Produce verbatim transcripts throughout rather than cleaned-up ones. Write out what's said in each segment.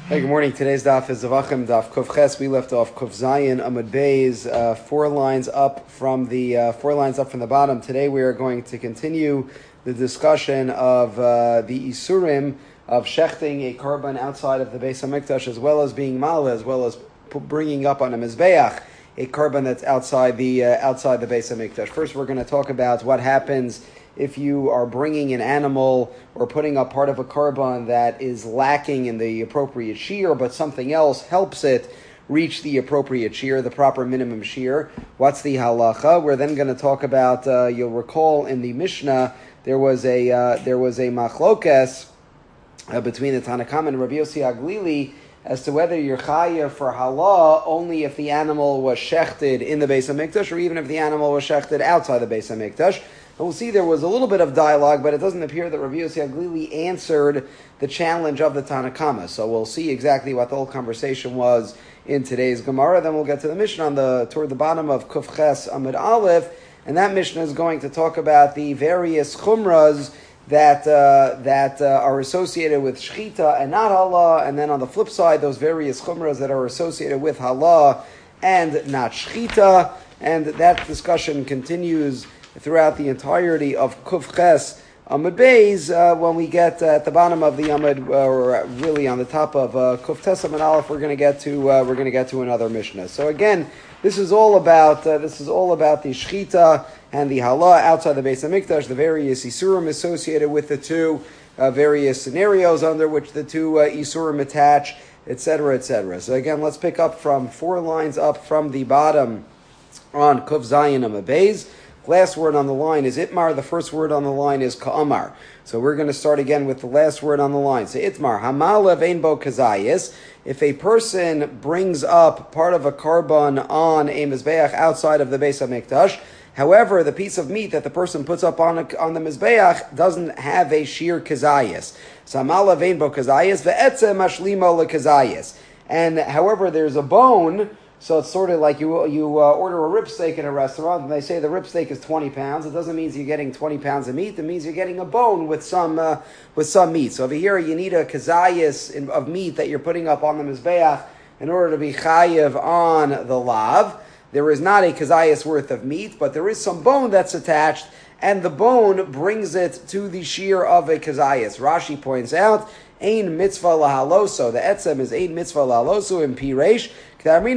Hey, good morning. Today's daf is Zavachim daf Kuf Ches. We left off Kuf Zayin Amud Beis, uh, four lines up from the uh, four lines up from the bottom. Today we are going to continue the discussion of uh, the isurim of shechting a korban outside of the Beis Hamikdash, as well as being mala, as well as p- bringing up on a mizbeach a korban that's outside the uh, outside the Beis Hamikdash. First, we're going to talk about what happens if you are bringing an animal or putting up part of a korban that is lacking in the appropriate shear, but something else helps it reach the appropriate shear, the proper minimum shear. What's the halacha? We're then going to talk about, uh, you'll recall in the Mishnah, there was a uh, there was a machlokes uh, between the Tanakam and Rabbi Yossi Aglili as to whether you're chayav for halah only if the animal was shechted in the Beis Hamikdash, or even if the animal was shechted outside the Beis Hamikdash. And we'll see there was a little bit of dialogue, but it doesn't appear that Rabbi Yossi Aglili answered the challenge of the Tanakama. So we'll see exactly what the whole conversation was in today's Gemara. Then we'll get to the Mishnah on the toward the bottom of Kuf Ches Amud Aleph, and that Mishnah is going to talk about the various chumras that uh, that uh, are associated with shchita and not halah, and then on the flip side, those various chumras that are associated with halah and not shchita, and that discussion continues throughout the entirety of Kuf Ches Amud Beis uh, when we get uh, at the bottom of the Amud, uh, or really on the top of uh, Kuf Tes Amud Aleph, we're going to get to uh, we're going to get to another Mishnah. So again, this is all about uh, this is all about the shchita and the halah outside the Beis Hamikdash, the various isurim associated with the two, uh, various scenarios under which the two uh, isurim attach, et cetera, et cetera. So again, let's pick up from four lines up from the bottom on Kuf Zayin Amud Beis. Last word on the line is itmar. The first word on the line is ka'amar. So we're going to start again with the last word on the line. So itmar, hamala vein bo kazayis. If a person brings up part of a korban on a mizbeach outside of the Beis Hamikdash, however, the piece of meat that the person puts up on a, on the mizbeach doesn't have a sheer kazayis. So hamala vein bo kazayis ve'etze mashlimo lekazayis. And however, there's a bone. So it's sort of like you you uh, order a rib steak in a restaurant, and they say the rib steak is twenty pounds. It doesn't mean you're getting twenty pounds of meat. It means you're getting a bone with some uh, with some meat. So over here, you need a kazayas of meat that you're putting up on the mizbeach in order to be chayiv on the lav. There is not a kazayas worth of meat, but there is some bone that's attached, and the bone brings it to the shear of a kazayas. Rashi points out, ein mitzvah lahaloso. The etzem is ein mitzvah lahaloso in piresh. So the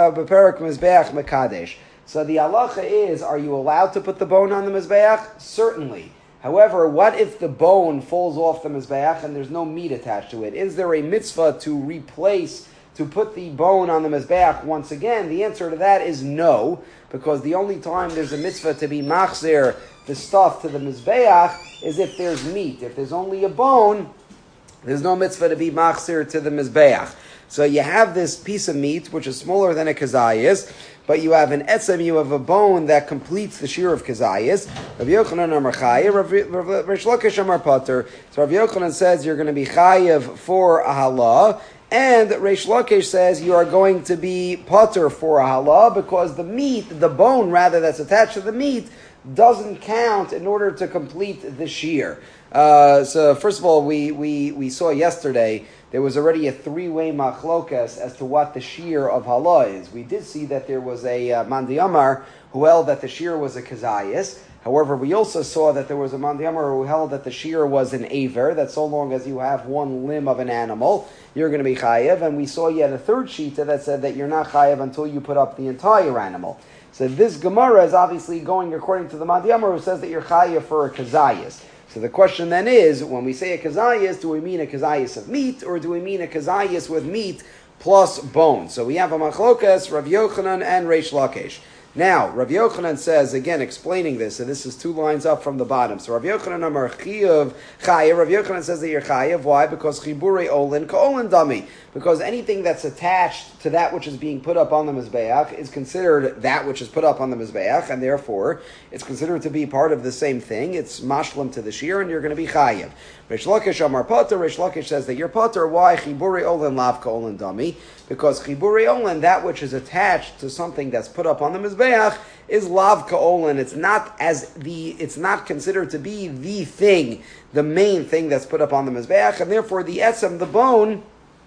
halacha is, are you allowed to put the bone on the mizbeach? Certainly. However, what if the bone falls off the mizbeach and there's no meat attached to it? Is there a mitzvah to replace, to put the bone on the mizbeach once again? The answer to that is no, because the only time there's a mitzvah to be machzir the stuff to the mizbeach is if there's meat. If there's only a bone, there's no mitzvah to be machzir to the mizbeach. So you have this piece of meat, which is smaller than a kazayas, but you have an etzem, you have a bone that completes the shear of kazayas. Rav Yochanan Amar Chayev, Rish Lakish Amar Pater. So Rav Yochanan says you're going to be chayev for a halah, and Rish Lakish says you are going to be pater for a halah because the meat, the bone rather that's attached to the meat, doesn't count in order to complete the shear. Uh, so first of all, we, we, we saw yesterday there was already a three-way machlokas as to what the shear of halah is. We did see that there was a uh, mandiyamar who held that the shear was a kazayas. However, we also saw that there was a mandiyamar who held that the shear was an aver, that so long as you have one limb of an animal, you're going to be chayev. And we saw yet a third shita that said that you're not chayev until you put up the entire animal. So this Gemara is obviously going according to the mandiyamar who says that you're chayev for a kazayas. So the question then is, when we say a kazayas, do we mean a kazayas of meat, or do we mean a kazayas with meat plus bone? So we have a machlokas, Rav Yochanan and Reish Lakish. Now, Rav Yochanan says, again, explaining this, and this is two lines up from the bottom. So Rav Yochanan Amar Chiyav Chayev. Rav Yochanan says that you're Chayev. Why? Because Chibure Olin Ka'olin Dami. Because anything that's attached to that which is being put up on the Mizbeach is considered that which is put up on the Mizbeach, and therefore it's considered to be part of the same thing. It's mashlam to the shear, and you're going to be Chayev. Rish Lakish Amar Pater. Rish Lakish says that you're Pater. Why? Chibure Olin Lav Ka'olin Dami. Because Chibure Olin, that which is attached to something that's put up on the Mizbeach, is lav ka'olin. It's not as the. It's not considered to be the thing, the main thing that's put up on the mizbeach, and therefore the etzem, the bone,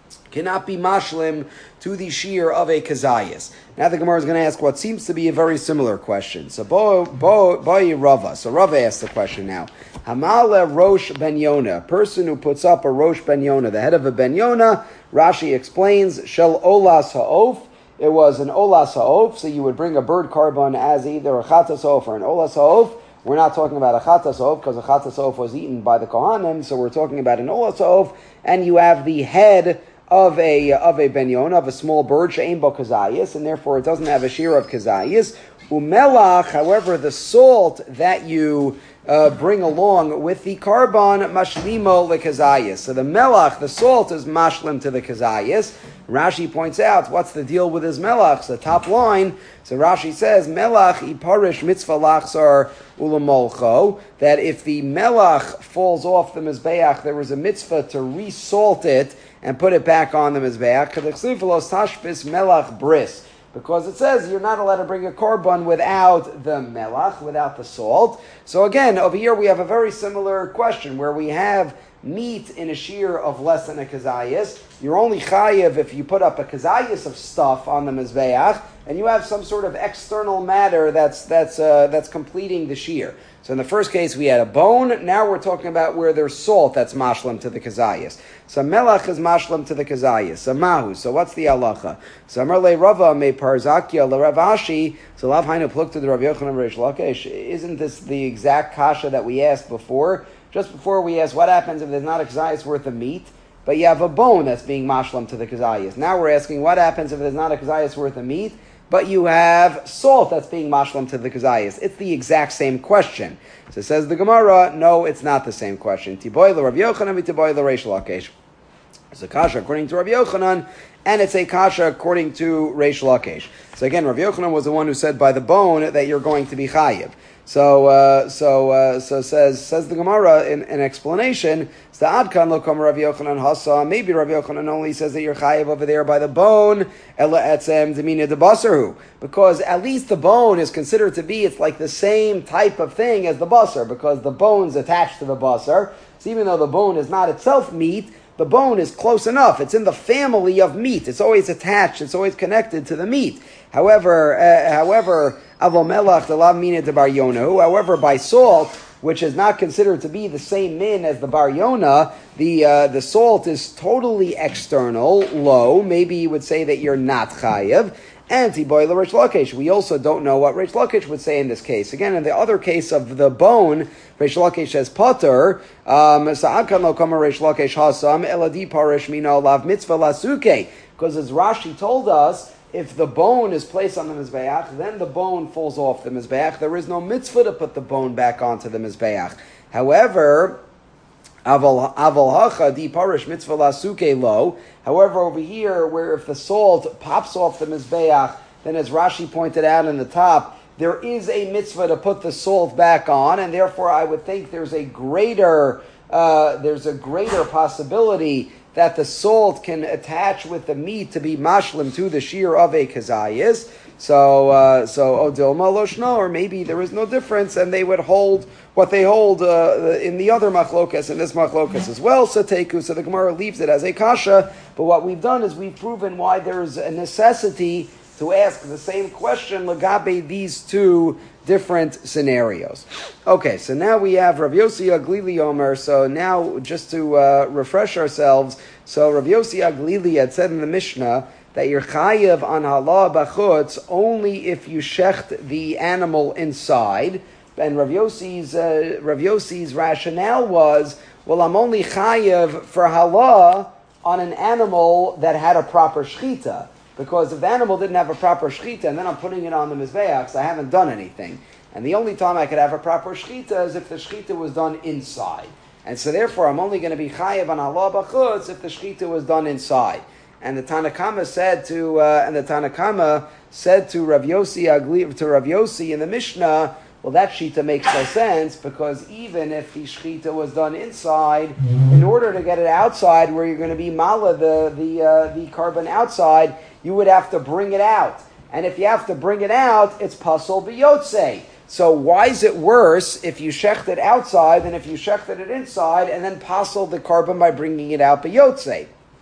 cannot be mashlim to the shear of a kazayas. Now the Gemara is going to ask what seems to be a very similar question. So Bo Bo Bo Rava. So Rava asks the question now. Hamala Rosh Ben Yona, a person who puts up a Rosh Ben Yona, the head of a Ben Yona. Rashi explains Shel Olas Ha'of. It was an Olas Ha'of, so you would bring a bird carbon as either a Chatas Ha'of or an Olas Ha'of. We're not talking about a Chatas Ha'of because a Chatas Ha'of was eaten by the Kohanim, so we're talking about an Olas Ha'of, and you have the head of a of a ben yona, of a small bird, she'ein bo kazayis, and therefore it doesn't have a shear of kazayis. Umelach, however, the salt that you uh, bring along with the carbon, mashlimo lekazayis. So the melach, the salt, is mashlim to the kazayis. Rashi points out, what's the deal with his melach? So the top line, so Rashi says, melach iparish mitzvah lachsar ulamolcho, that if the melach falls off the mizbeach, there was a mitzvah to resalt it and put it back on the mizbeach. Tashpis melach bris, because it says you're not allowed to bring a korban without the melach, without the salt. So again, over here we have a very similar question where we have meat in a shear of less than a kazayas. You're only chayiv if you put up a kazayas of stuff on the mizbeach, and you have some sort of external matter that's that's uh, that's completing the shear. So in the first case we had a bone. Now we're talking about where there's salt that's mashlam to the kazayas. So melach is mashlam to the kazayas. So mahu. So what's the halacha? So Amar le Rava me parzakia le Rav Ashi. So lav hainu pluk to the Rav Yochanan Reish Lakish. Isn't this the exact kasha that we asked before? Just before we asked what happens if there's not a kazayas worth of meat, but you have a bone that's being mashlam to the kazayas. Now we're asking what happens if there's not a kazayas worth of meat, but you have salt that's being mashlam to the kazayas. It's the exact same question. So says the Gemara, no, it's not the same question. Tiboy Rav Yochanan, tiboy Reish Lakish. It's a kasha according to Rav Yochanan, and it's a kasha according to Reish Lakish. So again, Rav Yochanan was the one who said by the bone that you're going to be chayiv. So, uh, so, uh, so says says the Gemara in an explanation. So Adkan lo kam Rav Yochanan hasa. Maybe Rav Yochanan only says that you're chayiv over there by the bone. Ela etzem demina de basarhu, because at least the bone is considered to be, it's like the same type of thing as the basar, because the bone's attached to the basar. So even though the bone is not itself meat, the bone is close enough. It's in the family of meat. It's always attached. It's always connected to the meat. However, uh, however, avomelach the lav mina de bar yona. However, by salt, which is not considered to be the same min as the bar yona, the uh, the salt is totally external, low. Maybe you would say that you're not chayiv. Anti-boy Reish Lakish. We also don't know what Reish Lakish would say in this case. Again, in the other case of the bone, Reish Lakish says pater. Sa'akan lo kama Reish Lakish hasam eladi parish mina lav mitzvah lasuke. Because as Rashi told us, if the bone is placed on the mizbeach, then the bone falls off the mizbeach. There is no mitzvah to put the bone back onto the mizbeach. However, Aval hacha di parish mitzvah lasuke lo. However, over here, where if the salt pops off the mizbeach, then as Rashi pointed out in the top, there is a mitzvah to put the salt back on, and therefore I would think there's a greater uh, there's a greater possibility that the salt can attach with the meat to be mashlim to the shear of a kazayis. So, uh, so odilma loshno, or maybe there is no difference, and they would hold what they hold uh, in the other machlokas, in this machlokas as well. So teku, so the Gemara leaves it as a kasha. But what we've done is we've proven why there is a necessity to ask the same question lagabe these two different scenarios. Okay, so now we have Rav Yossi Aglili Omer. So now, just to uh, refresh ourselves, so Rav Yossi Aglili had said in the Mishnah that you're chayiv on halah bachutz only if you shecht the animal inside. And Rav Yossi's, uh, Rav Yossi's rationale was, well, I'm only chayiv for halah on an animal that had a proper shechita. Because if the animal didn't have a proper shechita and then I'm putting it on the mizbeach, so I haven't done anything. And the only time I could have a proper shechita is if the shechita was done inside. And so therefore I'm only going to be chayiv on halah bachutz if the shechita was done inside. And the Tanakama said to uh, and the Tanakama said to Rav Yossi Agli, to Rav Yossi in the Mishnah, well, that shita makes no sense, because even if the shechita was done inside, in order to get it outside, where you're going to be mala the the uh, the carbon outside, you would have to bring it out. And if you have to bring it out, it's pasol b'yotzei. So why is it worse if you shecht it outside than if you shechted it inside and then pasol the carbon by bringing it out b'yotzei?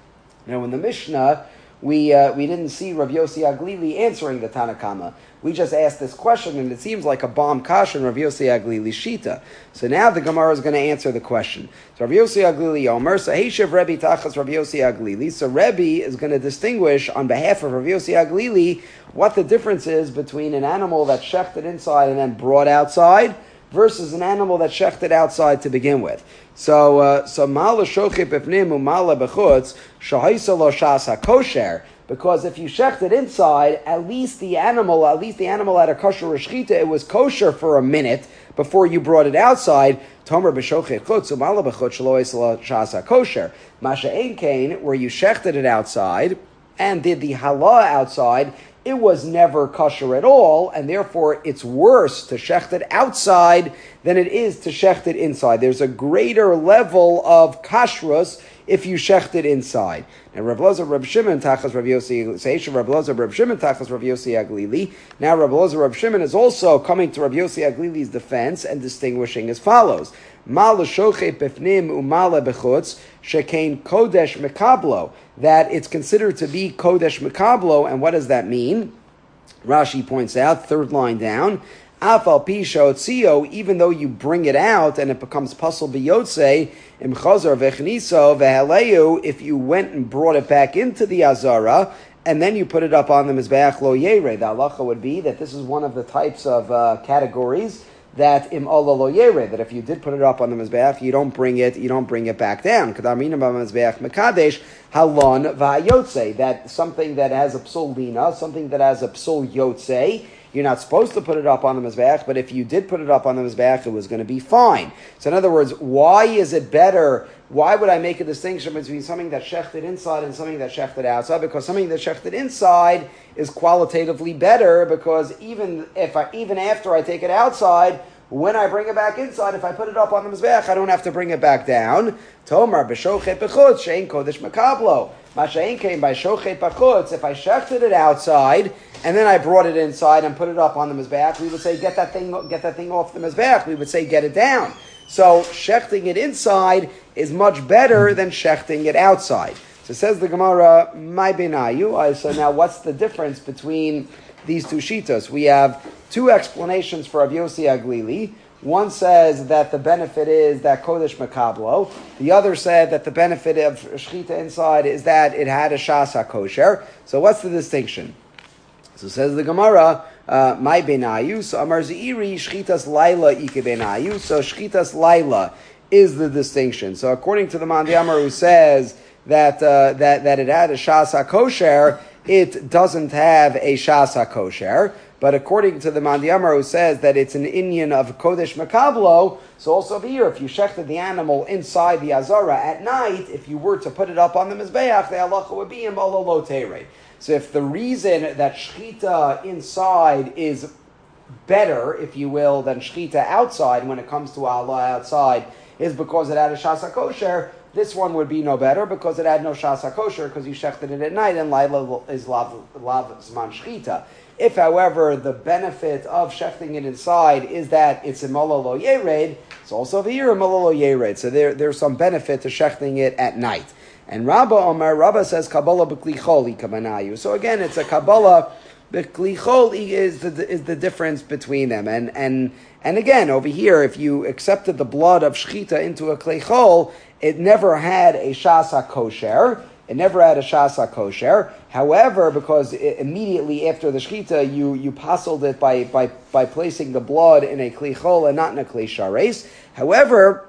Now, in the Mishnah, we uh, we didn't see Rav Yossi Aglili answering the Tanakama. We just asked this question, and it seems like a bomb kasha in Rav Yossi Aglili's shita. So now the Gemara is going to answer the question. So Rav Yossi Aglili Omer, so Heishav Rebbe Tachas Rav Yossi Aglili. So Rebbe is going to distinguish on behalf of Rav Yossi Aglili what the difference is between an animal that's shechted inside and then brought outside versus an animal that's shechted outside to begin with. So, uh, so mala shochip ifnim umala bechutz shahaisa lo shasa kosher. Because if you shechted inside, at least the animal, at least the animal had a kosher reshchita, it was kosher for a minute before you brought it outside. Tomer b'shochet chutz umala bechutz shahaisa lo shasa kosher. Masha ein kain, where you shechted it outside and did the halah outside, it was never kosher at all, and therefore it's worse to shecht it outside than it is to shecht it inside. There's a greater level of kashrus if you shecht it inside. Now, Rav Lozer, Rav Shimon, Tachas Rav Yossi, Seisha Rav Lozer, Rav Shimon, Tachas Rav Yossi Aglili. Now, Rav Lozer, Rav Shimon is also coming to Rav Yossi Aglili's defense and distinguishing as follows. Mal shoche befnim umala bechutz shekain kodesh mekablo. That it's considered to be kodesh mekablo, and what does that mean? Rashi points out, third line down, afal pi shotzio, even though you bring it out and it becomes pasal biyotze, im chazar vechniso vehaleu, if you went and brought it back into the azara, and then you put it up on the mizbeach lo yere, the halacha would be that this is one of the types of uh, categories that im Allah lo yere, that if you did put it up on the mizbeach, you don't bring it, you don't bring it back down. Kadamina b'mizbeach mekadesh halon va'yotze, that something that has a psul lina, something that has a psul yotze, you're not supposed to put it up on the mizbeach, but if you did put it up on the mizbeach, it was going to be fine. So in other words, why is it better? Why would I make a distinction between something that's shechted inside and something that's shechted outside? Because something that's shechted inside is qualitatively better, because even if I, even after I take it outside, when I bring it back inside, if I put it up on the mizbeach, I don't have to bring it back down. Tomar b'shochet b'chutz shein kodesh mekablo. Masha'in came by shochet b'chutz. If I shechted it outside and then I brought it inside and put it up on the mizbeach, we would say get that thing, get that thing off the mizbeach. We would say get it down. So shechting it inside is much better than shechting it outside. So says the Gemara, my benayu. So now, what's the difference between these two shitas? We have two explanations for Rav Yossi Aglili. One says that the benefit is that kodesh mekablo. The other said that the benefit of shchita inside is that it had a shasa kosher. So what's the distinction? So says the Gemara, uh, my benayu. So amar zeiri shchitas laila ike benayu. So shchitas laila is the distinction. So according to the Mandi Amar, who says that uh, that that it had a shasa kosher, it doesn't have a shasa kosher. But according to the Mandi Amar, who says that it's an inyan of kodesh mekablo, so also over here, if you shechted the animal inside the azara at night, if you were to put it up on the mizbeach, the halacha would be in balo lo teirei. So if the reason that shchita inside is better, if you will, than shchita outside when it comes to Allah outside, is because it had a shasa kosher, this one would be no better because it had no shasa kosher, because you shechted it at night and laila is lav, lav zman shchita. If, however, the benefit of shechting it inside is that it's imala lo yered, it's also over here imala lo yered. So there, there's some benefit to shechting it at night. And Rabba Omer, Rabba says Kabbalah b'kli choli kamanayu. So again, it's a Kabbalah b'kli choli is the is the difference between them. And and and again, over here, if you accepted the blood of shchita into a kli chol, it never had a shasa kosher. It never had a shasa kosher. However, because it, immediately after the shchita, you you pasoled it by by by placing the blood in a kli chol and not in a kli shares. However,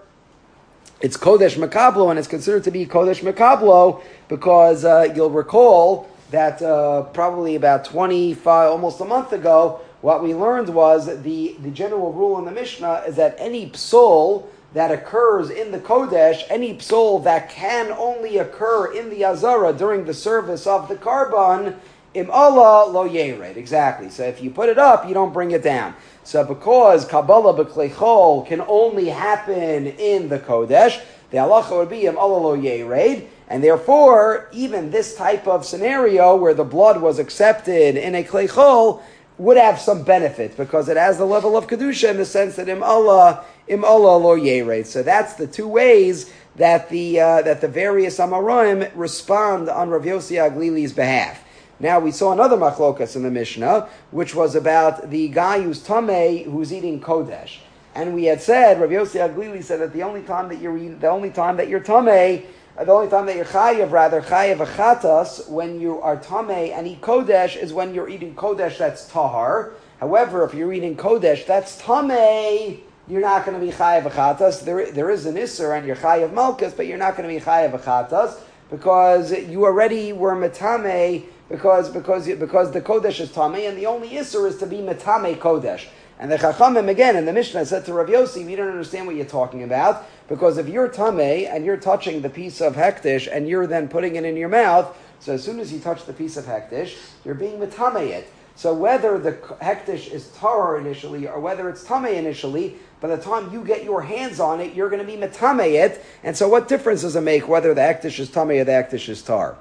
it's kodesh mekablo, and it's considered to be kodesh mekablo because uh, you'll recall that uh, probably about twenty-five, almost a month ago, what we learned was the, the general rule in the Mishnah is that any psul that occurs in the kodesh, any psul that can only occur in the azara during the service of the karban, im Allah lo yered. Exactly. So if you put it up, you don't bring it down. So because Kabbalah b'klei chol can only happen in the Kodesh, the halacha would be im Allah lo yered, and therefore, even this type of scenario where the blood was accepted in a klei chol, would have some benefit because it has the level of kedusha in the sense that im Allah im Allah lo yeret. So that's the two ways that the uh, that the various Amoraim respond on Rav Yossi Aglili's behalf. Now we saw another machlokas in the Mishnah, which was about the guy who's tamei who's eating kodesh, and we had said Rav Yossi Aglili said that the only time that you're eating, the only time that you're tamei, the only time that you're chayav rather chayav achatas when you are tamei and eat kodesh is when you're eating kodesh that's tahar. However, if you're eating kodesh that's tamei, you're not going to be chayav achatas. There, there is an isser and you're chayav malchus, but you're not going to be chayav achatas because you already were metame because because because the kodesh is tamei, and the only isser is to be metame kodesh. And the Chachamim again in the Mishnah said to Rav Yossi, we don't understand what you're talking about because if you're tamei and you're touching the piece of hektish and you're then putting it in your mouth, so as soon as you touch the piece of hektish, you're being metame it. So whether the hektish is tahor initially or whether it's tamei initially, by the time you get your hands on it, you're going to be metamei it. And so what difference does it make whether the hektish is tamei or the hektish is tar?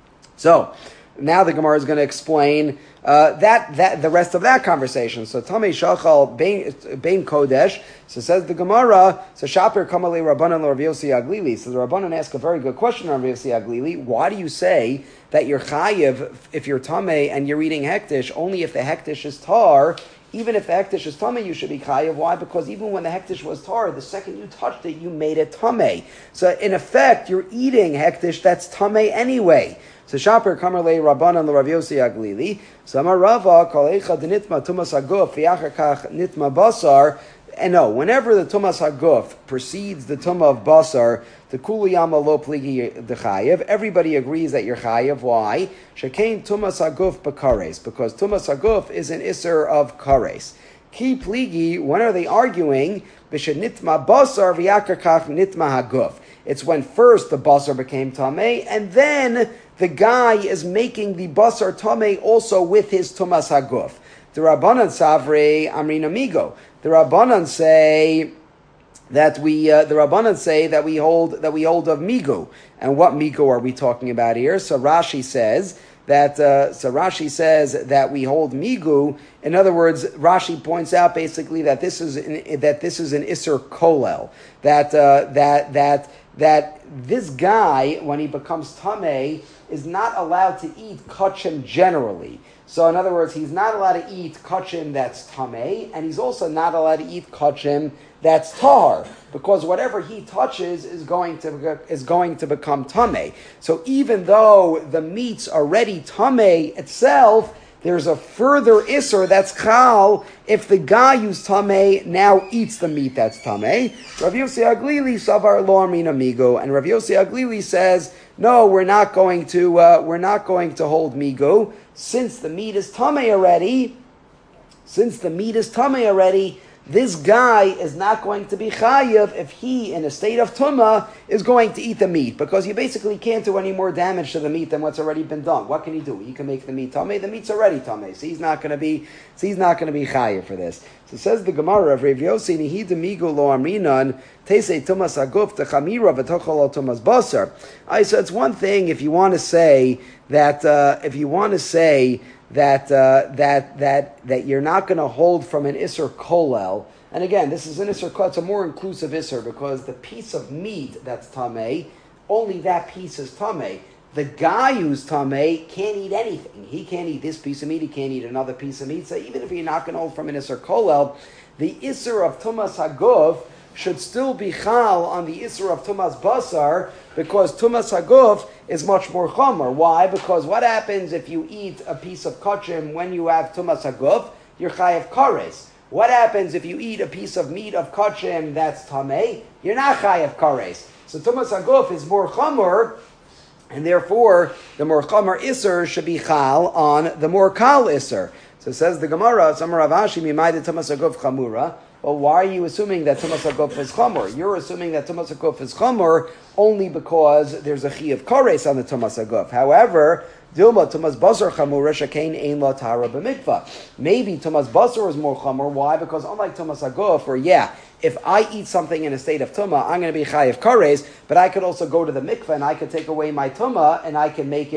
So now the Gemara is going to explain uh, that that the rest of that conversation. So tamei shachal bein kodesh. So says the Gemara. So shaper kamalei rabbanan Rav Yossi Aglili. So the rabbanan ask a very good question on Rav Yossi Aglili. Why do you say that you're chayiv if you're tamei and you're eating hektish only if the hektish is tar? Even if the hektish is tamei, you should be chayiv. Why? Because even when the hektish was tar, the second you touched it, you made it tamei. So in effect, you're eating hektish that's tamei anyway. So shaper kamarlei rabbanan l'Rav Yossi Aglili. So amar Rava kol eicha denitma tumas haguf v'achar kach nitma basar. And no, whenever the tumas haguf precedes the tumah of basar, the kuliyama lo pligi dechayev. Everybody agrees that you're chayev. Why? Shekain tumas haguf b'kares, because tumas haguf is an isser of kares. Ki pligi. When are they arguing? B'shenitma basar v'achar kach nitma haguf. It's when first the basar became tamei, and then the guy is making the basar tamei also with his tumas haguf. The Rabbanan Savre Amrin Amigo. The Rabbanan say that we uh, the Rabbanan say that we hold that we hold of migu. And what migu are we talking about here? So Rashi says that uh, so Rashi says that we hold migu. In other words, Rashi points out basically that this is an, that this is an iser kolel. That uh, that that that this guy, when he becomes tamei, is not allowed to eat kachim generally. So in other words, he's not allowed to eat kachim that's tamei, and he's also not allowed to eat kachim that's tar, because whatever he touches is going to is going to become tamei. So even though the meat's already tamei itself, there's a further isser that's chal if the guy who's tamei now eats the meat that's tamei. Rav Yossi Aglili savar lo amin amigo, and Rav Yossi Aglili says, no, we're not going to uh, we're not going to hold migo since the meat is tamei already. Since the meat is tamei already, this guy is not going to be chayiv if he, in a state of tumah, is going to eat the meat, because you basically can't do any more damage to the meat than what's already been done. What can he do? He can make the meat tamei. The meat's already tamei, so he's not going to be so he's not going to be chayiv for this. So says the Gemara of Rav Yossi Nihi demigu lo amrinan teisei tumas aguf techamira v'tochol al tumas basar. I said it's one thing if you want to say that uh, if you want to say. That uh, that that that you're not going to hold from an isser kolel, and again, this is an isser kolel. It's a more inclusive isser because the piece of meat that's tamei, only that piece is tamei. The guy who's tamei can't eat anything. He can't eat this piece of meat. He can't eat another piece of meat. So even if you're not going to hold from an isser kolel, the isser of tumas haguf should still be chal on the isser of tumas basar, because tumas haguf is much more chomer. Why? Because what happens if you eat a piece of kachim when you have tumas haguf? You're chayav kares. What happens if you eat a piece of meat of kachim that's tamei? You're not chayav kares. So tumas haguf is more chomer, and therefore the more chomer isser should be chal on the more kal isser. So says the Gemara, Samar Rav Ashi mimayde tumas haguf chamura. Well, why are you assuming that tumas haguf is chomer? You're assuming that tumas haguf is chomer only because there's a chi of kares on the tumas haguf. However, dilma tumas basar chamura shekain ein la tara b'mikvah. Maybe tumas basar is more chomer. Why? Because unlike tumas haguf, or yeah, if I eat something in a state of tumah, I'm going to be chayiv kares, but I could also go to the mikvah and I could take away my tumah and I can make it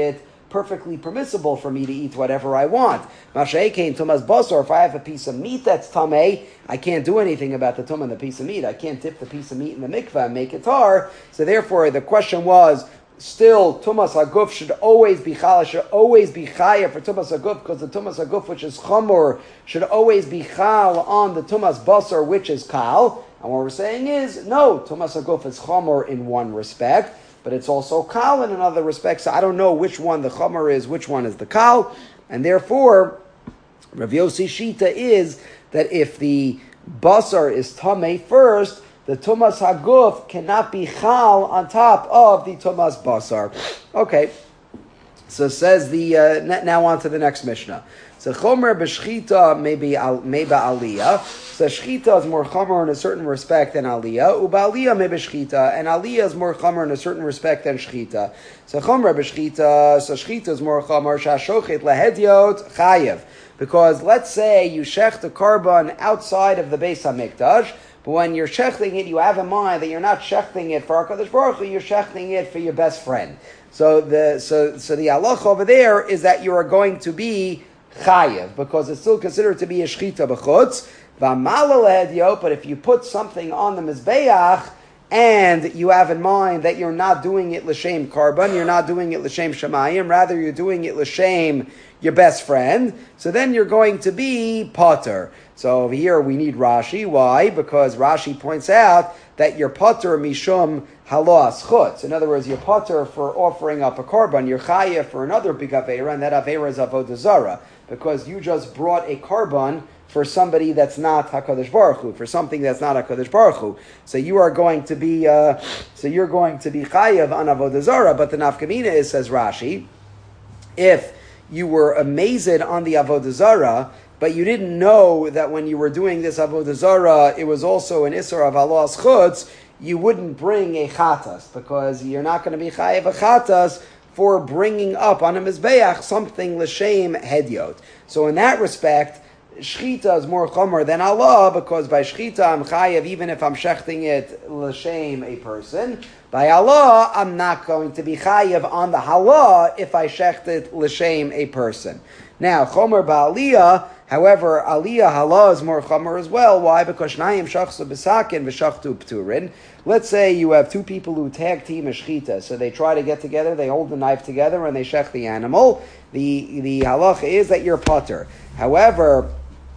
perfectly permissible for me to eat whatever I want. Masha'ekein tumas basar, if I have a piece of meat that's tamei, I can't do anything about the tum and the piece of meat. I can't dip the piece of meat in the mikveh and make it tar. So therefore, the question was, still, tumas haguf should always be chala, should always be chaya for tumas haguf, because the tumas haguf, which is chamor, should always be chal on the tumas basar, which is kal. And what we're saying is, no, tumas haguf is chamor in one respect, but it's also kal in another respect. So I don't know which one the chamor is, which one is the kal, and therefore, Rav Yossi Shita is that if the basar is tamei first, the tumas haguf cannot be chal on top of the tumas basar. Okay, so says the uh, now on to the next mishnah. So chomer b'shchita maybe maybe aliyah. So shchita is more chomer in a certain respect than aliyah. Uba aliyah maybe shchita, and aliyah is more chomer in a certain respect than shchita. So chomer b'shchita, so shchita is more chomer. Shashochet lahediot chayev, because let's say you shecht a korban outside of the Beis Hamikdash. But when you're shechting it, you have in mind that you're not shechting it for HaKadosh Baruch Hu, you're shechting it for your best friend. So the so so the halach over there is that you are going to be chayev, because it's still considered to be a shchita b'chutz. But if you put something on the mizbeach, and you have in mind that you're not doing it l'shem karban, you're not doing it l'shem shemayim, rather you're doing it l'shem your best friend, so then you're going to be pater. So over here we need Rashi. Why? Because Rashi points out that you're pater mishum halos chutz. In other words, you're pater for offering up a korban. You're chayev for another big avera, and that avera is avodah zara, because you just brought a korban for somebody that's not HaKadosh Baruch Hu, for something that's not HaKadosh Baruch Hu. So you are going to be, uh, so you're going to be chayev on avodah zara. But the nafkamina is, says Rashi, if you were amazed on the avodah zara, but you didn't know that when you were doing this avodah zara, it was also an isur of halas chutz, you wouldn't bring a chatas, because you're not going to be chayev a chatas for bringing up on a mizbeach something l'shem hedyot. So in that respect, shchita is more chomer than Allah, because by shchita I'm chayev even if I'm shechting it l'shem a person. By Allah, I'm not going to be chayev on the halah if I shecht it l'shem a person. Now, chomer ba'aliyah, however, aliyah halah is more chomer as well. Why? Because shnayim shachsu b'sakin v'shachtu p'turin. Let's say you have two people who tag team a shchita, so they try to get together, they hold the knife together, and they shech the animal. The the halacha is that you're pater. However,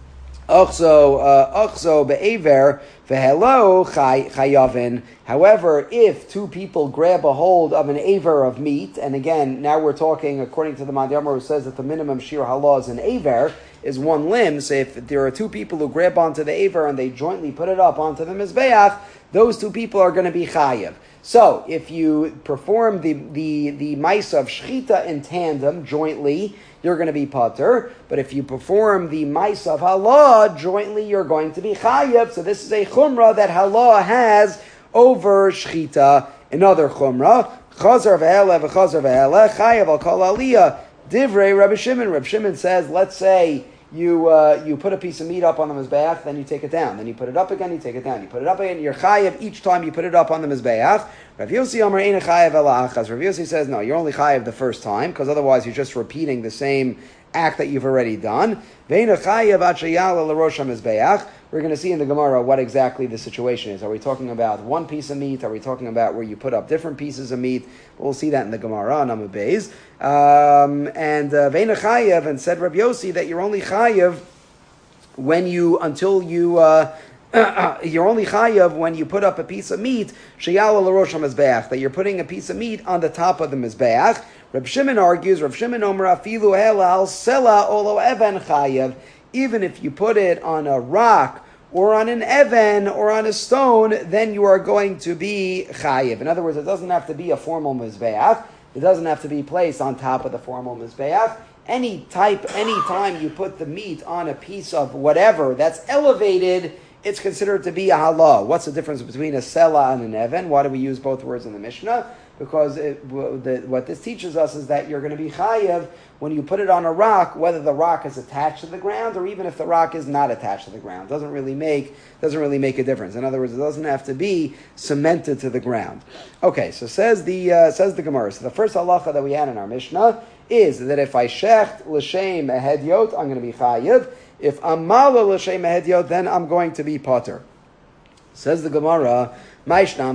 Achso, achso be'ever v'hello chayavin. However, if two people grab a hold of an aver of meat, and again, now we're talking according to the Madhyamar, who says that the minimum shir halah is an aver, is one limb. So if there are two people who grab onto the aver and they jointly put it up onto the mizbeach, those two people are going to be chayev. So if you perform the the the maisa of shchita in tandem jointly, you're going to be pater. But if you perform the maisa of halah jointly, you're going to be chayev. So this is a chumrah that halah has over shchita. Another chumrah, chazar ve'ele v'chazar ve'ele chayev al kol aliyah. Divrei Rabbi Shimon. Rabbi Shimon says, let's say you uh, you put a piece of meat up on the mizbeach, then you take it down. Then you put it up again, you take it down. You put it up again, you're chayev each time you put it up on the mizbeach. Rav Yossi Amar Ein chayev ela achas. Rav Yossi says, no, you're only chayev the first time, because otherwise you're just repeating the same act that you've already done. Ve'ein chayev ad sheyala l'rosh hamizbeach. We're going to see in the Gemara what exactly the situation is. Are we talking about one piece of meat? Are we talking about where you put up different pieces of meat? We'll see that in the Gemara on Amud Beis. Um, and Ve'ein chayev, and said Rav Yossi that you're only chayev when you, until you, uh, you're only chayav when you put up a piece of meat, sheyala l'rosh hamizbeach, that you're putting a piece of meat on the top of the mizbeach. Reb Shimon argues, Reb Shimon omer afilu helal sela olo even chayav, even if you put it on a rock or on an even or on a stone, then you are going to be chayiv. In other words, it doesn't have to be a formal mizbeach. It doesn't have to be placed on top of the formal mizbeach. Any type, any time you put the meat on a piece of whatever that's elevated, it's considered to be a halah. What's the difference between a sela and an even? Why do we use both words in the Mishnah? because it, the, what this teaches us is that you're going to be chayiv when you put it on a rock, whether the rock is attached to the ground or even if the rock is not attached to the ground. Doesn't really make doesn't really make a difference. In other words, it doesn't have to be cemented to the ground. Okay, so says the uh, says the Gemara. So the first halacha that we had in our Mishnah is that if I shecht l'shem hedyot, I'm going to be chayiv. If I'm mala l'shem hedyot, then I'm going to be potter. Says the Gemara. What's the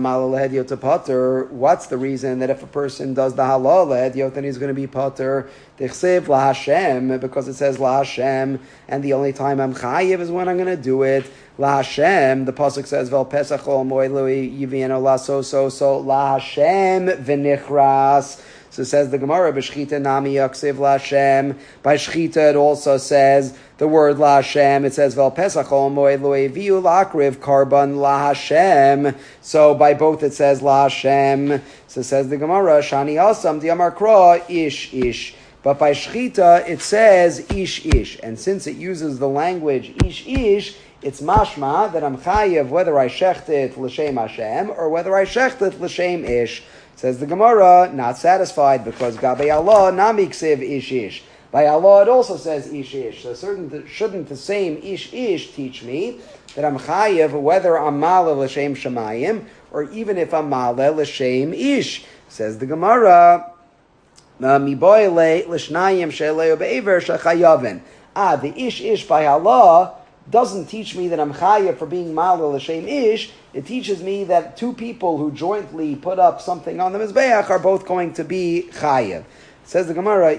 reason that if a person does the halal lehedyot, then he's going to be potter? Tichsev la Hashem, because it says la Hashem, and the only time I'm chayiv is when I'm going to do it. La Hashem, the pasuk says vel pesach ol moilui yivieno la so so so la Hashem v'nichras. So it says the Gemara, b'shchita nami yaksiv la Hashem. By shchita it also says the word la Hashem. It says vel pesach ol moed lo eviu lakriv karban la Hashem. So by both it says la Hashem. So it says the Gemara, shani asam diamar kra ish ish. But by shchita it says ish ish. And since it uses the language ish ish, it's mashma that I'm chayev whether I shecht it l'shem Hashem or whether I shecht it l'shem ish. Says the Gemara, not satisfied because Gabe Allah nami ksiv ish ish. By Allah it also says ish ish. So certain, shouldn't the same ish ish teach me that I'm chayev whether I'm mala l'shem shemayim or even if I'm mala l'shem ish? Says the Gemara, mi boile l'shnayim she'eleu be'ever shechayavin. Ah, the ish ish by Allah doesn't teach me that I'm chayev for being mala l'shem ish. It teaches me that two people who jointly put up something on the mizbeach are both going to be chayev. Says the Gemara,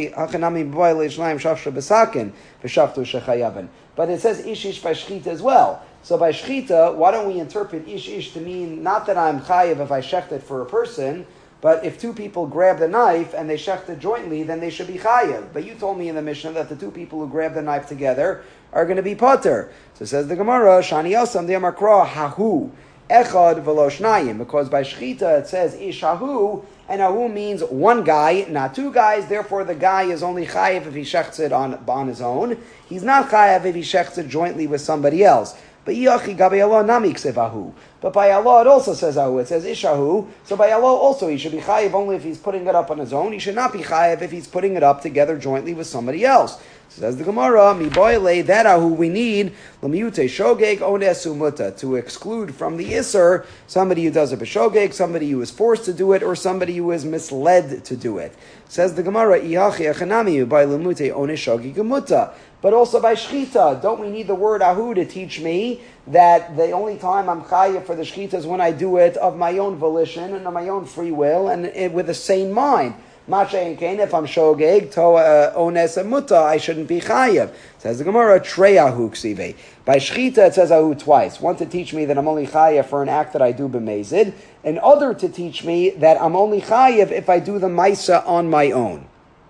but it says ish ish by shchita as well. So by shchita, why don't we interpret ish ish to mean not that I'm chayev if I shecht it for a person, but if two people grab the knife and they shecht it jointly, then they should be chayev. But you told me in the Mishnah that the two people who grab the knife together are going to be potter. So says the Gemara, Shani Yosam the Amakra Hahu Echad Velo Shnayim, because by shchita it says ish hahu, and hahu means one guy, not two guys. Therefore, the guy is only chayev if he shechts it on on his own. He's not chayev if he shechts it jointly with somebody else. But Yachi Gabe Allah Nami Ksev Ahu. But by Allah it also says Ahu. It says Ishahu. So by Allah also he should be chayev only if he's putting it up on his own. He should not be chayev if he's putting it up together jointly with somebody else. Says the Gemara, Mi boile, that Ahu we need Lamute Shogeg Onesu Mutta, to exclude from the Isser somebody who does it b'shogeg, somebody who is forced to do it, or somebody who is misled to do it. Says the Gemara, Ihachi Achanami by Lamute Oneshogeg Mutta. But also by shchita, don't we need the word ahu to teach me that the only time I'm chayev for the shchita is when I do it of my own volition and of my own free will and it, with a sane mind? Masha and Kain, if I'm shogeg, to ones and mutta, I shouldn't be chayev. Says the Gemara, trei ahu ksive. By shchita it says ahu twice. One to teach me that I'm only chayev for an act that I do b'mezid, and other to teach me that I'm only chayev if I do the maisa on my own.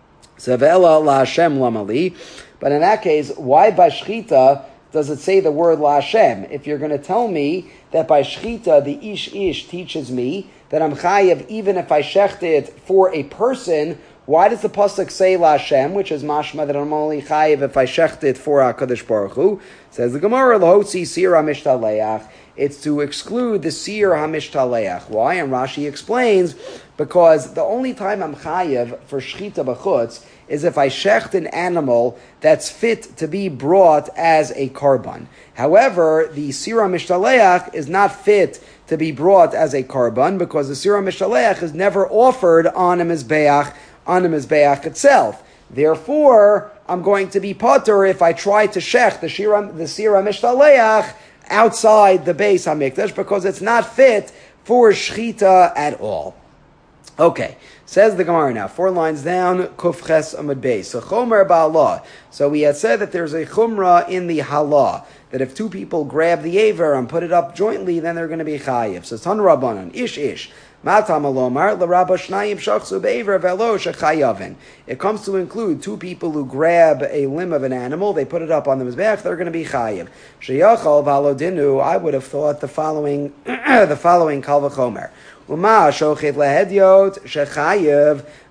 Sevela la Hashem lamali. But in that case, why by shchita does it say the word la Hashem? If you're going to tell me that by shchita the ish ish teaches me that I'm chayev even if I shecht it for a person, why does the pasuk say la Hashem, which is mashma that I'm only chayev if I shecht it for HaKadosh Baruch Hu? Says the Gemara, L'hotzi sir hamishtaleach. It's to exclude the sir hamishtaleach. Why? And Rashi explains, because the only time I'm chayev for shchita b'chutz is if I shecht an animal that's fit to be brought as a karban. However, the sira mishtaleach is not fit to be brought as a karban because the sira mishtaleach is never offered on a mizbeach, on a mizbeach itself. Therefore, I'm going to be potter if I try to shecht the sira, the sira mishtaleach outside the Beis Hamikdash because it's not fit for shchita at all. Okay, says the Gemara now, four lines down, Kuf Ches Amud Beis. So Chomer Ba'Allah. So we had said that there's a Chumrah in the Halah, that if two people grab the Aver and put it up jointly, then they're going to be Chayiv. So Tan Rabbanan, Ish Ish. Matam Alomar, L'Rabba Shnayim Shachsu Be'Aver Velo Shechayavin. It comes to include two people who grab a limb of an animal, they put it up on the Mizbeach, they're going to be Chayiv. Sheyachal Valodinu, I would have thought the following, the following Kal V'Chomer. Uma shochet lehedyot shechayev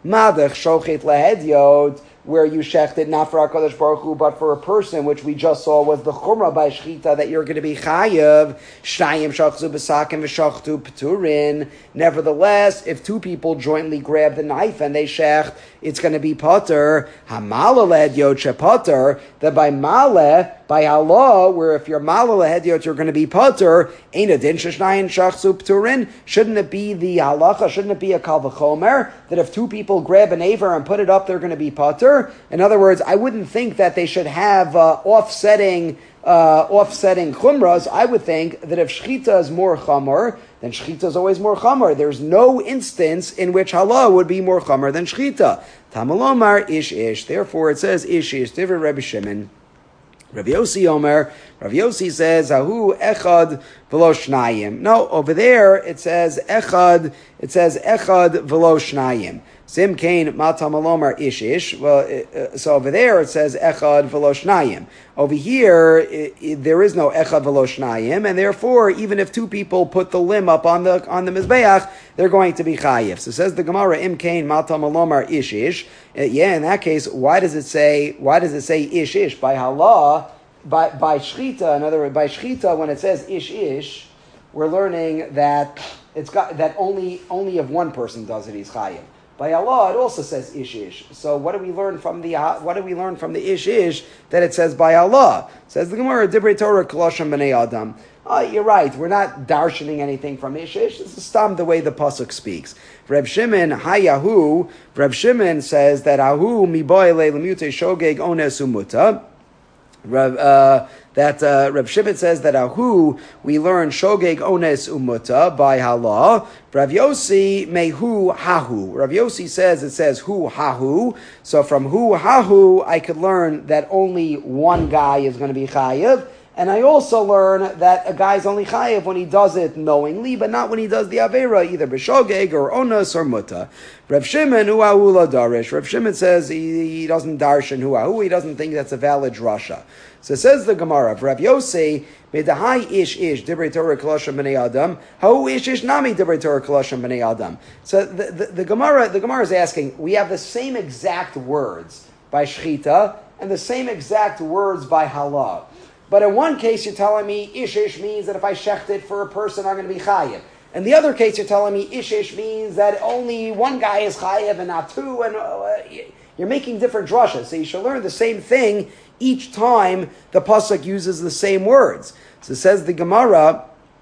Madach shochet lahediot, where you shecht it not for HaKadosh Baruch Hu, but for a person, which we just saw was the chumrah by shchita, that you're going to be chayav, shnayim shachzu b'sakim v'shachtu p'turin. Nevertheless, if two people jointly grab the knife and they shecht, it's going to be potter. Hamala lehediot shepotter, that by maleh, by Allah, where if you're maleh lehediot, you're going to be potter, ain't a din sheshnayim shachzu p'turin. Shouldn't it be the halacha, shouldn't it be a kal v'chomer, that if two people grab an aver and put it up, they're going to be potter? In other words, I wouldn't think that they should have uh, offsetting uh, offsetting chumras. I would think that if shchita is more chamor, then shchita is always more chamor. There's no instance in which halah would be more chamor than shchita. Tamalomar ish ish. Therefore, it says ish ish. Divrei Rebbe Shimon. Rabbi Yossi Omer, Rabbi Yossi says, Ahu echad v'lo shnayim. No, over there it says echad, it says echad v'lo shnayim. Sim kain matam alomar ish ish. Well, uh, so over there it says echad v'lo shnayim. Over here, it, it, there is no echad v'lo shnayim, and therefore, even if two people put the limb up on the on the mizbeach, they're going to be chayiv. So says the Gemara, im kain matam alomar ish ish. Uh, yeah, in that case, why does it say why does it say ish ish by halah? By by shchita, in other words, by shchita, when it says ish ish, we're learning that it's got that only only if one person does it, he's chayiv. By Allah, it also says ish ish. So what do we learn from the what do we learn from the ish ish that it says by Allah? It says the Gemara, Divrei Torah Koloshim B'nei Adam. Oh, you're right. We're not darshaning anything from ish ish. This is stam the way the pasuk speaks. Reb Shimon Hayahu. Reb Shimon says that Ahu miboyle lemute shogeg ones umuta. Reb, uh, that uh, Reb Shimon says that Ahu, we learn Shogeg Ones Umuta by Halah. Rav Yossi Mehu Hahu. Rav Yossi says it says Hu Hahu. So from Hu Hahu, I could learn that only one guy is going to be Chayiv. And I also learn that a guy is only chayiv when he does it knowingly, but not when he does the avera, either b'shogeg or onas or muta. Rav Shimon huahu la darish. Rav Shimon says he, he doesn't darshan huahu. He doesn't think that's a valid drasha. So it says the Gemara of Rav Yosei medahai ish ish divrei Torah koloshem b'nei adam hu ish ish nami divrei Torah koloshem b'nei adam. So the, the, the Gemara the Gemara is asking, we have the same exact words by shchita and the same exact words by halah. But in one case, you're telling me ish ish means that if I shecht it for a person, I'm going to be chayiv. In the other case, you're telling me ish ish means that only one guy is chayiv and not two. And uh, you're making different drashas. So you should learn the same thing each time the pasuk uses the same words. So says the Gemara.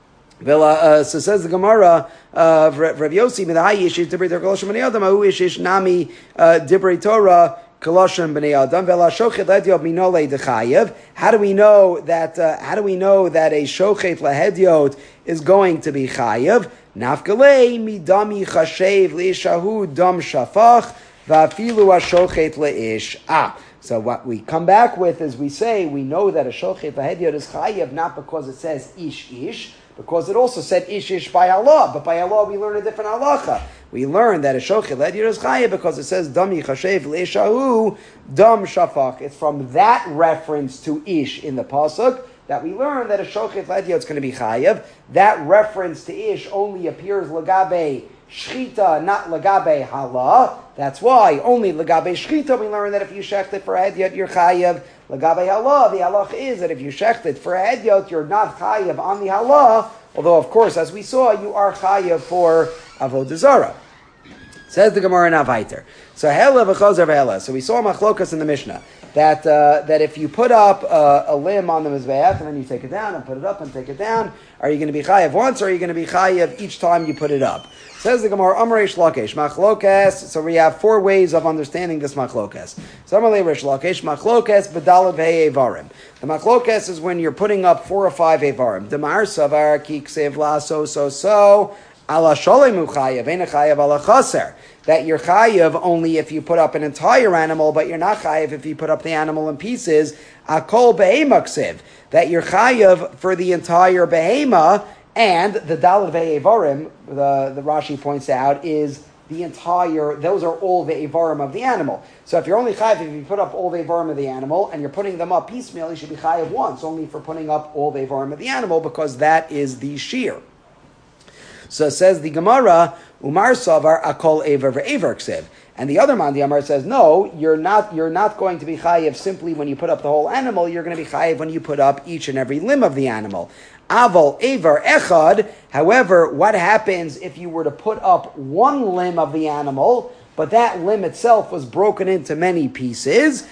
Uh, so says the Gemara of Rav Yossi, "Midai ish ish divrei Torah koloshem b'nei adam, hu ish ish nami divrei Torah." Koloshem b'nei Adam v'la shochet lehediot minolei dechayev. How do we know that? Uh, how do we know that a shochet lehediot is going to be chayev? Nafkalei midami chashev leishahu dam shafach va'afilu ashochet leish. Ah, so what we come back with is we say we know that a shochet lehediot is chayev not because it says ish ish, because it also said ish ish by Allah, but by Allah we learn a different halacha. We learn that a shochet lehediot is chayev because it says dam yichashev leishahu dam shafach. It's from that reference to ish in the pasuk that we learn that a shochet lehediot is going to be chayev. That reference to ish only appears lagabe shchita, not lagabe halah. That's why only lagabe shchita we learn that if you shecht it for a hediot, you're chayev. Lagabe halah, the halach is that if you shecht it for a hediot, you're not chayev on the halah. Although, of course, as we saw, you are chayev for avodah zarah. Says the Gemara in Avaiter. So hela v'chozer v'hela. So we saw machlokas in the Mishnah that uh, that if you put up uh, a limb on the mizbeach and then you take it down and put it up and take it down, are you going to be chayev once or are you going to be chayev each time you put it up? Says the Gemara, Amar Reish Lakish, machlokas. So we have four ways of understanding this machlokas. So Amar Reish Lakish, machlokas b'dalav hey evarim. The machlokas is when you're putting up four or five evarim. Demar savar ki ksev la so so so. Ala sholemu chayev, ein chayev ala chaser. That you're chayev only if you put up an entire animal, but you're not chayev if you put up the animal in pieces. Akol behema ksev. That you're chayev for the entire behema, and the dalad ve'evarim, the, the Rashi points out, is the entire, those are all the evarim of the animal. So if you're only chayev if you put up all the evarim of the animal, and you're putting them up piecemeal, you should be chayev once, only for putting up all the evarim of the animal, because that is the shear. So it says the Gemara, Umar Savar Akol Ever Ve'ever Ksev. And the other Mandi Amar says, no, you're not you're not going to be chayiv simply when you put up the whole animal, you're going to be chayiv when you put up each and every limb of the animal. Aval Avar Echad, however, what happens if you were to put up one limb of the animal, but that limb itself was broken into many pieces?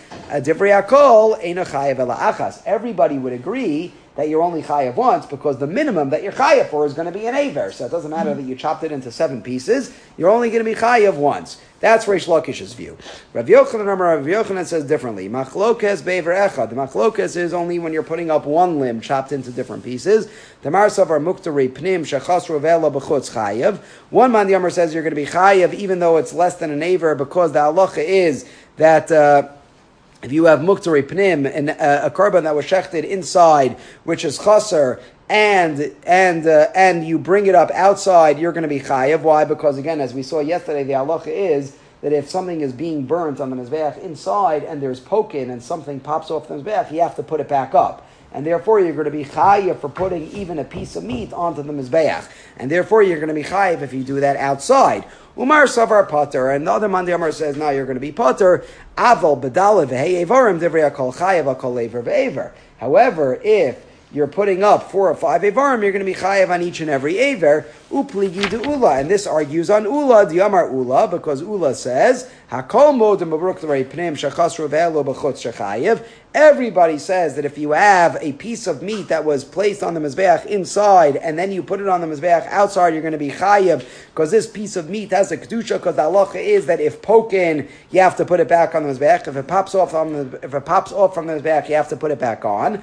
Everybody would agree that you're only chayav once, because the minimum that you're chayav for is going to be an aver. So it doesn't matter that you chopped it into seven pieces, you're only going to be chayav once. That's Reish Lakish's view. Rav Yochanan, Rav Yochanan says differently. Machlokes be'aver echad. The machlokes is only when you're putting up one limb chopped into different pieces. The Marsav are muktarei pnim shechasru ve'ela b'chutz chayav. One man the Amar says you're going to be chayav even though it's less than an aver, because the halacha is that uh, if you have muktarei pnim, and uh, a korban that was shechted inside, which is chaser, and and uh, and you bring it up outside, you're going to be chayav. Why? Because again, as we saw yesterday, the halacha is that if something is being burnt on the mizbeach inside and there's pokin and something pops off the mizbeach, you have to put it back up. And therefore you're going to be chayiv for putting even a piece of meat onto the mizbeach. And therefore you're going to be chayiv if you do that outside. Umar savar pater, and the other man the Amar says, now you're going to be pater. Aval bedalev v'hei evarim divrei akol chayiv akol lever ve'ever. However, if you're putting up four or five evarim, you're going to be chayav on each and every aver. Upligi de ula, and this argues on ula, the Amar ula, because ula says hakol modem b'bruktarei pnim shachasru ve'elo b'chutz shechayiv. Everybody says that if you have a piece of meat that was placed on the mizbeach inside and then you put it on the mizbeach outside, you're going to be chayiv, because this piece of meat has a kedusha, because the halacha is that if poken, you have to put it back on the mizbeach. If it pops off on the, if it pops off from the mizbeach, you have to put it back on.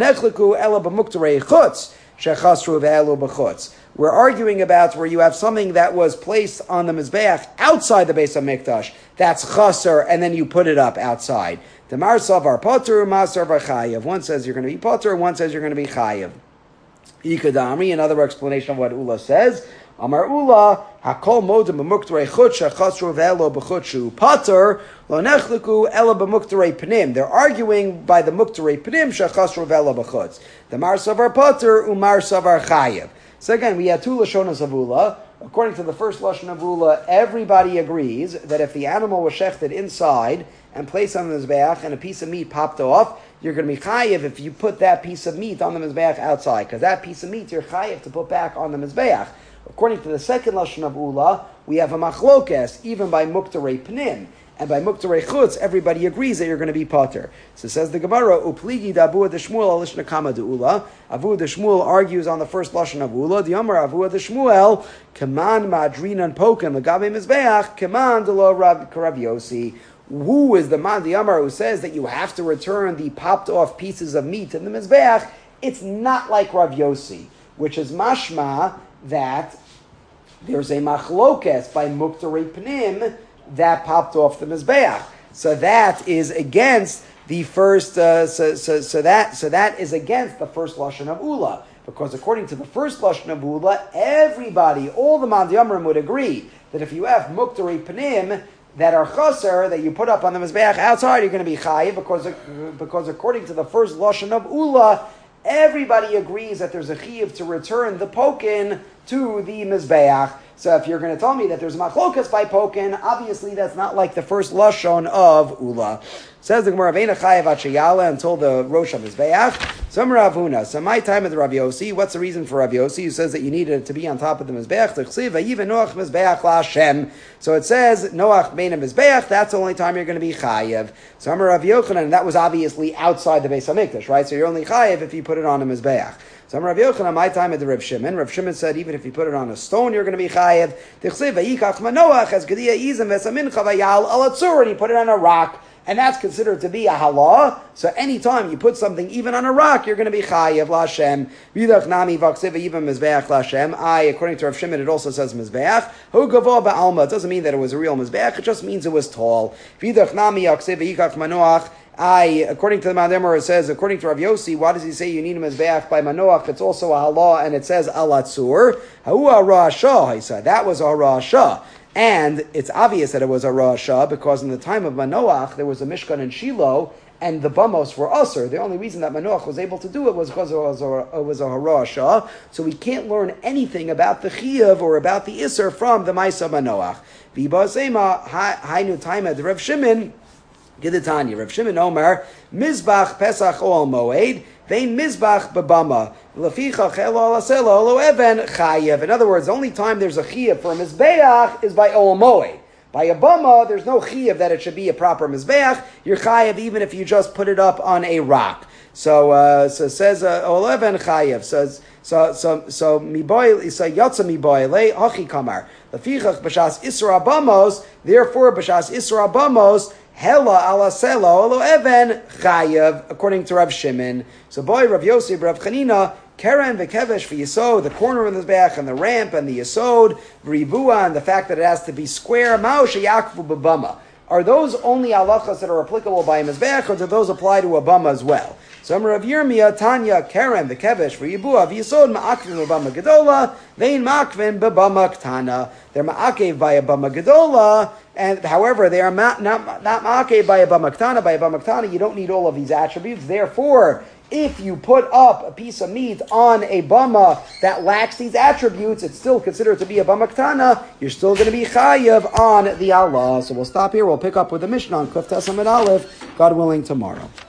We're arguing about where you have something that was placed on the mizbeach outside the Beis HaMikdash, that's chaser, and then you put it up outside. The marsav are poter, marsav are chayiv. One says you're going to be poter, one says you're going to be chayiv. Ikadamri, another explanation of what Ula says. Amar Ula, hakol modem b'muktarei chutz shechasru ve'elo b'chutzhu pater lo nechliku ela b'muktarei pnim. They're arguing by the muktarei pnim shechasru ve'elo b'chutz. The marsav are poter, umarsav are chayiv. So again, we had two lashonas of Ula. According to the first lashon of Ula, everybody agrees that if the animal was shechted inside and placed on the mizbeach and a piece of meat popped off, you're going to be chayiv if you put that piece of meat on the mizbeach outside, because that piece of meat you're chayiv to put back on the mizbeach. According to the second lashon of Ula, we have a machlokes even by muktarei pnim. And by muktarei chutz, everybody agrees that you're going to be pater. So says the Gemara, upligi da avuah de Shmuel alishna kama de Ula. Avuah de Shmuel argues on the first lashon of Ula. The Amar avuah de Shmuel, kaman madrinan poken legabe mizbeach, kaman de lo Rav Yossi. Who is the man, the Amar, who says that you have to return the popped off pieces of meat in the mizbeach? It's not like Rav Yossi, which is mashma that there's a machlokes by muktarei pnim that popped off the mizbeach. So that is against the first. Uh, so, so so that so that is against the first lashon of Ula, because according to the first lashon of Ula, everybody, all the man Yamrim would agree that if you have muktarei pnim that are chaser that you put up on the mizbeach outside, you're going to be chayiv, because because according to the first lashon of Ula, everybody agrees that there's a chiyuv to return the pokin to the mizbeach. So if you're going to tell me that there's machlokas by pokin, obviously that's not like the first lashon of Ula. Says the Gemara, Veina chayav achayala until the rosh of mizbeach. Some Rav Huna. So my time at the Rav Yossi. What's the reason for Rav Yossi? Who says that you needed it to be on top of the mizbeach? Noach mizbeach laShem. So it says Noach bein mizbeach. That's the only time you're going to be chayav. So Rav Yochanan. That was obviously outside the Beis Hamikdash, right? So you're only chayav if you put it on a mizbeach. So Rav Yochanan, my time at the Rav Shimon. Rav Shimon said even if you put it on a stone, you're going to be chayav. And you put it on a rock. And that's considered to be a halah. So anytime you put something even on a rock, you're going to be chayav lashem. Vidach nami vaksiva even mizbeach lashem. I, according to Rav Shimon, it also says mizbeach. Hu gavo ba'alma. It doesn't mean that it was a real mizbeach. It just means it was tall. Vidach nami vaksiva yikach manoach. I, according to the Mademar, it says, according to Rav Yossi, why does he say you need a mizbeach by manoach? It's also a halah, and it says alatzur. Hu arashah, he said. That was arashah. And it's obvious that it was a Rasha because in the time of Manoach, there was a Mishkan in Shiloh, and the Bamos were Usr. The only reason that Manoach was able to do it was because it was a, it was a Rasha. So we can't learn anything about the Chiyav or about the Isser from the Maisa Manoach. Viba Sema, Hainu Taima, the Rav Shimon, Gidetanya, Rav Shimon Omer, Mizbach Pesach Ol Moed, Vein Mizbach Babama, Laficha Chelo Alaselo Lo Even Chayev. In other words, the only time there's a Chiyav for a Mizbeach is by Ol Moed. By a Bama, there's no Chiyav that it should be a proper Mizbeach. You're Chayev even if you just put it up on a rock. So, uh, so it says Ol Even Chayev. Says so so so Miboy so Yatsa Miboy Le Hachi Kamar. Lafichach B'Shas Isra Bamos. Therefore, B'Shas Isra Bamos. Hela ala selo olo even chayav, according to Rav Shimon. So boy, Rav Yosef, Rav Chanina, Keren v'kevesh for Yisod, the corner of the Mizbeach and the ramp and the Yisod, v'ribua, and the fact that it has to be square, mao sheyakvu b'bama. Are those only halachas that are applicable by a Mizbeach, or do those apply to a bama as well? So Rav Yirmiyah, Tanya, Keren v'kevesh for Yibua, v'Yisod ma'akvin b'bama gedola, vein ma'akvin b'bama ktana. They're ma'akev by a bama gedola, and however, they are not not not ma'akev by a bama ktana. By a bama ktana, you don't need all of these attributes. Therefore, if you put up a piece of meat on a bama that lacks these attributes, it's still considered to be a bama ktana. You're still going to be chayav on the Allah. So we'll stop here. We'll pick up with the Mishnah on Kuf Tes Amud Aleph, God willing, tomorrow.